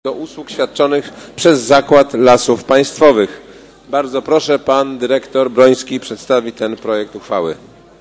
do usług świadczonych przez Zakład Lasów Państwowych. Bardzo proszę, pan dyrektor Broński przedstawi ten projekt uchwały.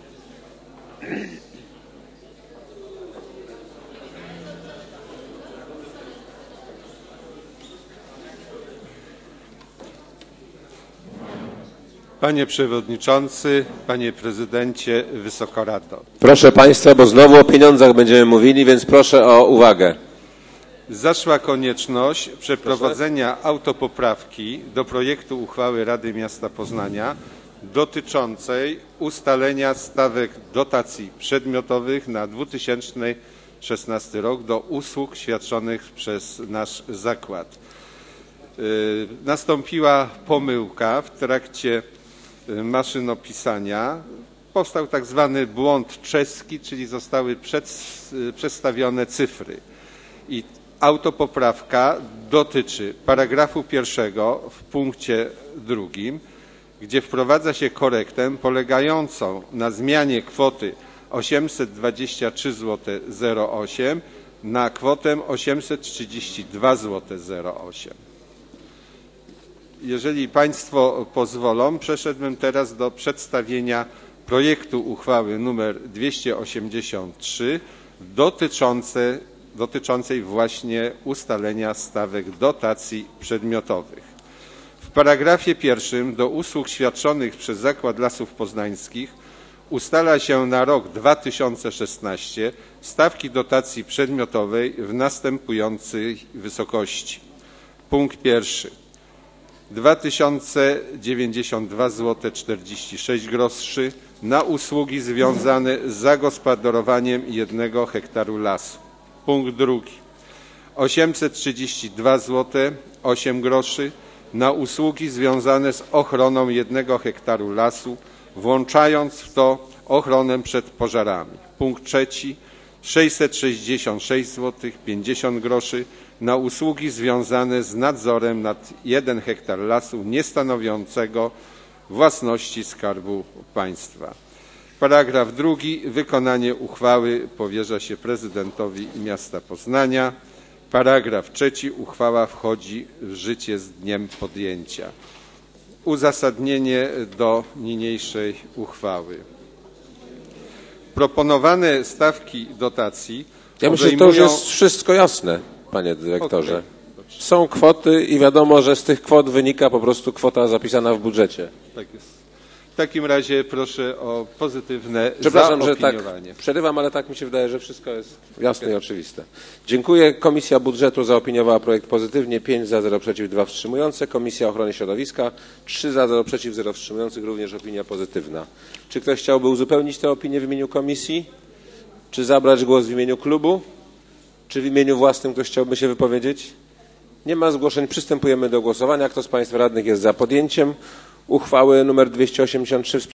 Panie Przewodniczący, Panie Prezydencie, Wysoka Rado. Proszę Państwa, bo znowu o pieniądzach będziemy mówili, więc proszę o uwagę. Zaszła konieczność przeprowadzenia autopoprawki do projektu uchwały Rady Miasta Poznania dotyczącej ustalenia stawek dotacji przedmiotowych na 2016 rok do usług świadczonych przez nasz zakład. Nastąpiła pomyłka w trakcie maszynopisania. Powstał tak zwany błąd czeski, czyli zostały przedstawione cyfry. I autopoprawka dotyczy paragrafu 1 w punkcie 2, gdzie wprowadza się korektę polegającą na zmianie kwoty 823,08 zł na kwotę 832,08 zł. Jeżeli Państwo pozwolą, przeszedłbym teraz do przedstawienia projektu uchwały nr 283 dotyczącej właśnie ustalenia stawek dotacji przedmiotowych. W paragrafie 1 do usług świadczonych przez Zakład Lasów Poznańskich ustala się na rok 2016 stawki dotacji przedmiotowej w następującej wysokości. Punkt 1. 2092,46 zł na usługi związane z zagospodarowaniem 1 hektaru lasu. Punkt 2. 832,08 zł na usługi związane z ochroną 1 hektaru lasu, włączając w to ochronę przed pożarami. Punkt 3. 666,50 zł na usługi związane z nadzorem nad 1 hektar lasu niestanowiącego własności Skarbu Państwa. Paragraf 2. Wykonanie uchwały powierza się prezydentowi miasta Poznania. Paragraf 3. Uchwała wchodzi w życie z dniem podjęcia. Uzasadnienie do niniejszej uchwały. Proponowane stawki dotacji Ja myślę, że to już jest wszystko jasne, panie dyrektorze. Okay. Są kwoty i wiadomo, że z tych kwot wynika po prostu kwota zapisana w budżecie. Tak jest. W takim razie proszę o pozytywne Przepraszam, że tak zaopiniowanie. przerywam, ale tak mi się wydaje, że wszystko jest jasne i oczywiste. Dziękuję. Komisja Budżetu zaopiniowała projekt pozytywnie. 5 za, 0 przeciw, 2 wstrzymujące. Komisja Ochrony Środowiska 3 za, 0 przeciw, 0 wstrzymujących. Również opinia pozytywna. Czy ktoś chciałby uzupełnić tę opinię w imieniu komisji? Czy zabrać głos w imieniu klubu? Czy w imieniu własnym ktoś chciałby się wypowiedzieć? Nie ma zgłoszeń. Przystępujemy do głosowania. Kto z Państwa radnych jest za podjęciem uchwały nr 283